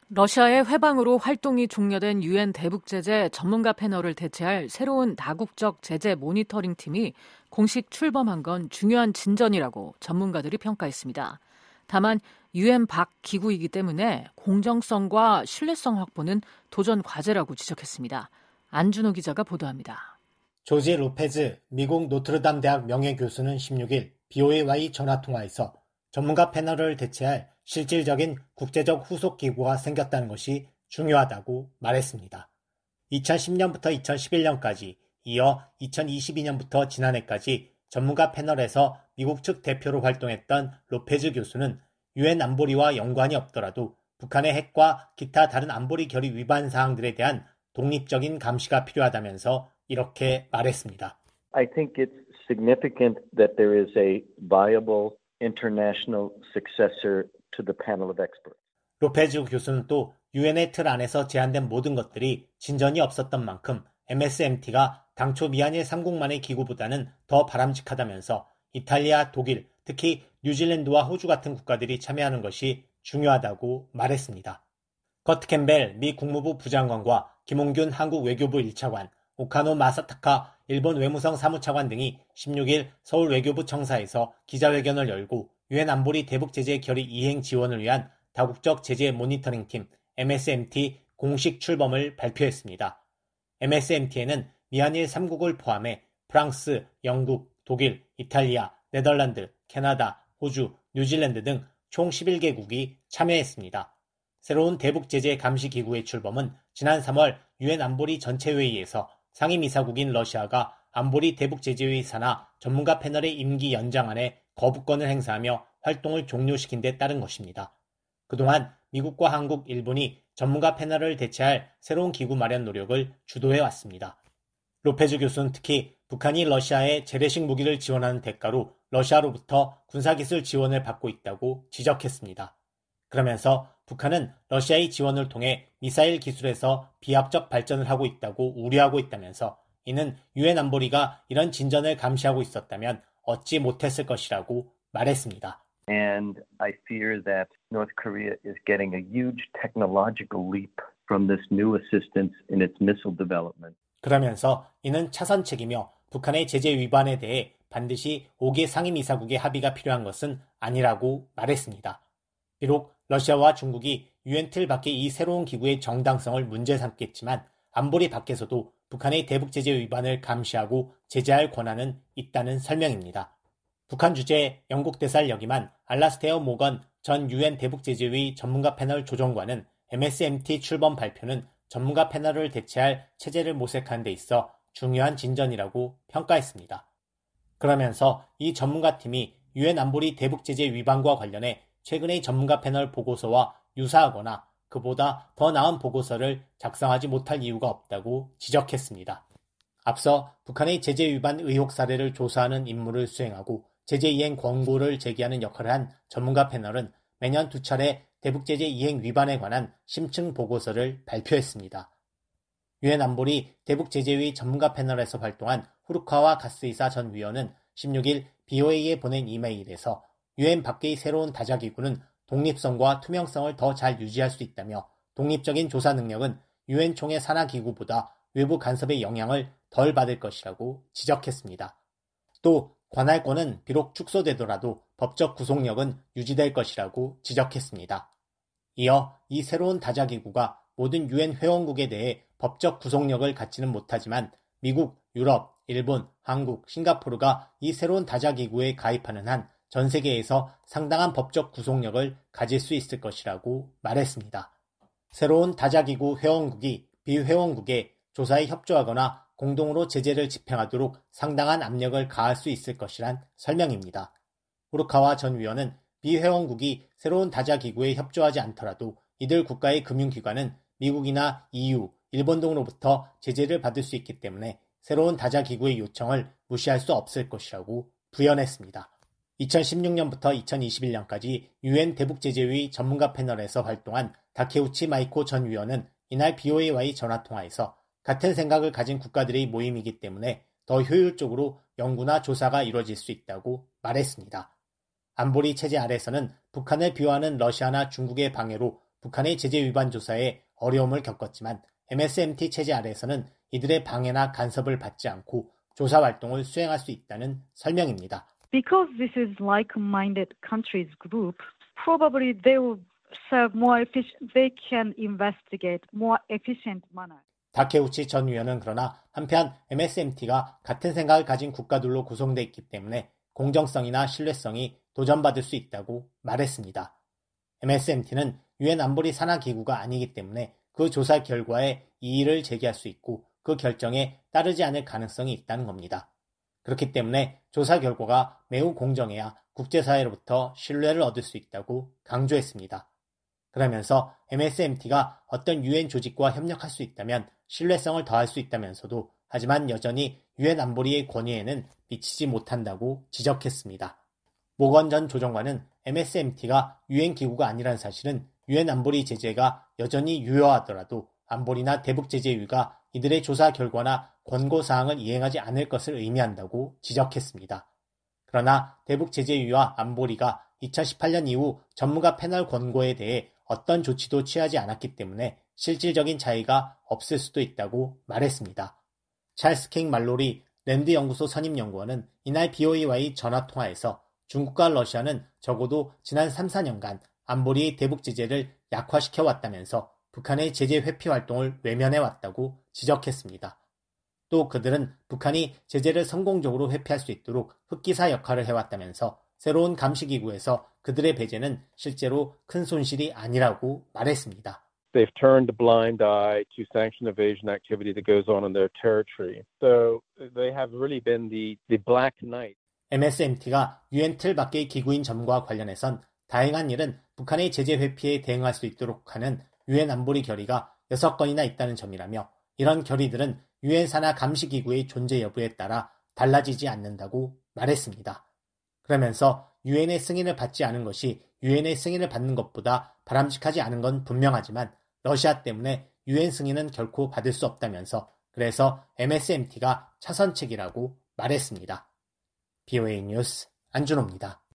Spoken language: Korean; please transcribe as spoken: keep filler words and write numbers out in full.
러시아의 회방으로 활동이 종료된 유엔 대북제재 전문가 패널을 대체할 새로운 다국적 제재 모니터링 팀이 공식 출범한 건 중요한 진전이라고 전문가들이 평가했습니다. 다만 유엔 밖 기구이기 때문에 공정성과 신뢰성 확보는 도전 과제라고 지적했습니다. 안준호 기자가 보도합니다. 조지 로페즈 미국 노트르담 대학 명예교수는 십육 일 비오에이와이 전화통화에서 전문가 패널을 대체할 실질적인 국제적 후속 기구가 생겼다는 것이 중요하다고 말했습니다. 이천십 년부터 이천십일 년까지 이어 이천이십이 년부터 지난해까지 전문가 패널에서 미국 측 대표로 활동했던 로페즈 교수는 유엔 안보리와 연관이 없더라도 북한의 핵과 기타 다른 안보리 결의 위반 사항들에 대한 독립적인 감시가 필요하다면서 이렇게 말했습니다. I think it's significant that there is a viable international successor to the panel of experts. 로페즈 교수는 또 유엔의 틀 안에서 제안된 모든 것들이 진전이 없었던 만큼 엠에스엠티가 당초 미한일 삼국만의 기구보다는 더 바람직하다면서 이탈리아, 독일, 특히 뉴질랜드와 호주 같은 국가들이 참여하는 것이 중요하다고 말했습니다. 커트 캠벨 미 국무부 부장관과 김홍균 한국 외교부 일 차관, 오카노 마사타카 일본 외무성 사무차관 등이 십육 일 서울 외교부 청사에서 기자회견을 열고 유엔 안보리 대북제재 결의 이행 지원을 위한 다국적 제재 모니터링팀 엠에스엠티 공식 출범을 발표했습니다. 엠에스엠티에는 미한일 삼국을 포함해 프랑스, 영국, 독일, 이탈리아, 네덜란드, 캐나다, 호주, 뉴질랜드 등 총 십일 개국이 참여했습니다. 새로운 대북제재 감시기구의 출범은 지난 삼월 유엔 안보리 전체회의에서 상임이사국인 러시아가 안보리 대북제재회의 산하 전문가 패널의 임기 연장안에 거부권을 행사하며 활동을 종료시킨 데 따른 것입니다. 그동안 미국과 한국, 일본이 전문가 패널을 대체할 새로운 기구 마련 노력을 주도해왔습니다. 로페즈 교수는 특히 북한이 러시아에 재래식 무기를 지원하는 대가로 러시아로부터 군사기술 지원을 받고 있다고 지적했습니다. 그러면서 북한은 러시아의 지원을 통해 미사일 기술에서 비약적 발전을 하고 있다고 우려하고 있다면서 이는 유엔 안보리가 이런 진전을 감시하고 있었다면 얻지 못했을 것이라고 말했습니다. And I fear that North Korea is getting a huge technological leap from this new assistance in its missile development. 그러면서 이는 차선책이며 북한의 제재 위반에 대해 반드시 오 개 상임이사국의 합의가 필요한 것은 아니라고 말했습니다. 비록 러시아와 중국이 유엔 틀 밖의 이 새로운 기구의 정당성을 문제 삼겠지만 안보리 밖에서도 북한의 대북제재 위반을 감시하고 제재할 권한은 있다는 설명입니다. 북한 주재 영국 대사를 역임한 알라스테어 모건 전 유엔 대북제재위 전문가 패널 조정관은 엠에스엠티 출범 발표는 전문가 패널을 대체할 체제를 모색하는 데 있어 중요한 진전이라고 평가했습니다. 그러면서 이 전문가팀이 유엔 안보리 대북제재 위반과 관련해 최근의 전문가 패널 보고서와 유사하거나 그보다 더 나은 보고서를 작성하지 못할 이유가 없다고 지적했습니다. 앞서 북한의 제재 위반 의혹 사례를 조사하는 임무를 수행하고 제재 이행 권고를 제기하는 역할을 한 전문가 패널은 매년 두 차례 대북제재 이행 위반에 관한 심층 보고서를 발표했습니다. 유엔 안보리 대북제재위 전문가 패널에서 활동한 후르카와 가스이사 전 위원은 십육 일 비오에이에 보낸 이메일에서 유엔 밖의 새로운 다자기구는 독립성과 투명성을 더 잘 유지할 수 있다며 독립적인 조사 능력은 유엔 총회 산하기구보다 외부 간섭의 영향을 덜 받을 것이라고 지적했습니다. 또 관할권은 비록 축소되더라도 법적 구속력은 유지될 것이라고 지적했습니다. 이어 이 새로운 다자기구가 모든 유엔 회원국에 대해 법적 구속력을 갖지는 못하지만 미국, 유럽, 일본, 한국, 싱가포르가 이 새로운 다자기구에 가입하는 한 전 세계에서 상당한 법적 구속력을 가질 수 있을 것이라고 말했습니다. 새로운 다자기구 회원국이 비회원국에 조사에 협조하거나 공동으로 제재를 집행하도록 상당한 압력을 가할 수 있을 것이란 설명입니다. 후르카와 전 위원은 비회원국이 새로운 다자기구에 협조하지 않더라도 이들 국가의 금융기관은 미국이나 이유, 일본 등으로부터 제재를 받을 수 있기 때문에 새로운 다자기구의 요청을 무시할 수 없을 것이라고 부연했습니다. 이천십육 년부터 이천이십일 년까지 유엔 대북제재위 전문가 패널에서 활동한 다케우치 마이코 전 위원은 이날 비오에이와의 전화통화에서 같은 생각을 가진 국가들의 모임이기 때문에 더 효율적으로 연구나 조사가 이루어질 수 있다고 말했습니다. 안보리 체제 아래서는 북한을 비호하는 러시아나 중국의 방해로 북한의 제재 위반 조사에 어려움을 겪었지만 엠에스엠티 체제 아래에서는 이들의 방해나 간섭을 받지 않고 조사 활동을 수행할 수 있다는 설명입니다. Because this is like-minded countries group, probably they will serve more efficient. They can investigate more efficient manner. 다케우치 전 위원은 그러나 한편 엠에스엠티가 같은 생각을 가진 국가들로 구성되어 있기 때문에 공정성이나 신뢰성이 도전받을 수 있다고 말했습니다. 엠에스엠티는 유엔 안보리 산하기구가 아니기 때문에 그 조사 결과에 이의를 제기할 수 있고 그 결정에 따르지 않을 가능성이 있다는 겁니다. 그렇기 때문에 조사 결과가 매우 공정해야 국제사회로부터 신뢰를 얻을 수 있다고 강조했습니다. 그러면서 엠에스엠티가 어떤 유엔 조직과 협력할 수 있다면 신뢰성을 더할 수 있다면서도 하지만 여전히 유엔 안보리의 권위에는 미치지 못한다고 지적했습니다. 모건 전 조정관은 엠에스엠티가 유엔 기구가 아니란 사실은 유엔 안보리 제재가 여전히 유효하더라도 안보리나 대북제재위가 이들의 조사 결과나 권고사항을 이행하지 않을 것을 의미한다고 지적했습니다. 그러나 대북제재위와 안보리가 이천십팔 년 이후 전문가 패널 권고에 대해 어떤 조치도 취하지 않았기 때문에 실질적인 차이가 없을 수도 있다고 말했습니다. 찰스 킹 말로리 랜드 연구소 선임연구원은 이날 비오이와의 전화통화에서 중국과 러시아는 적어도 지난 삼, 사 년간 안보리의 대북 제재를 약화시켜왔다면서 북한의 제재 회피 활동을 외면해왔다고 지적했습니다. 또 그들은 북한이 제재를 성공적으로 회피할 수 있도록 흑기사 역할을 해왔다면서 새로운 감시기구에서 그들의 배제는 실제로 큰 손실이 아니라고 말했습니다. They've turned a blind eye to sanction evasion activity that goes on in their territory. So they have really been the, the black knight. 엠에스엠티가 유엔 틀 밖의 기구인 점과 관련해선 다행한 일은 북한의 제재 회피에 대응할 수 있도록 하는 유엔 안보리 결의가 여섯 건이나 있다는 점이라며 이런 결의들은 유엔 산하 감시기구의 존재 여부에 따라 달라지지 않는다고 말했습니다. 그러면서 유엔의 승인을 받지 않은 것이 유엔의 승인을 받는 것보다 바람직하지 않은 건 분명하지만 러시아 때문에 유엔 승인은 결코 받을 수 없다면서 그래서 엠에스엠티가 차선책이라고 말했습니다. 비오에이 뉴스 안준호입니다.